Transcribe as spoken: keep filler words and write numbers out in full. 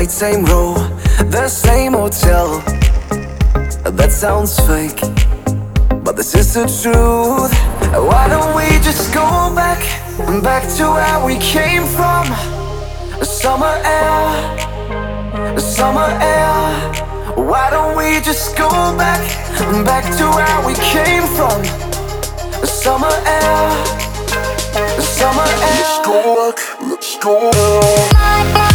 Same row, the same hotel. That sounds fake, but this is the truth. Why don't we just go back, back to where we came from? Summer air, summer air. Why don't we just go back, back to where we came from? Summer air, summer air. Let's go back, let's go back.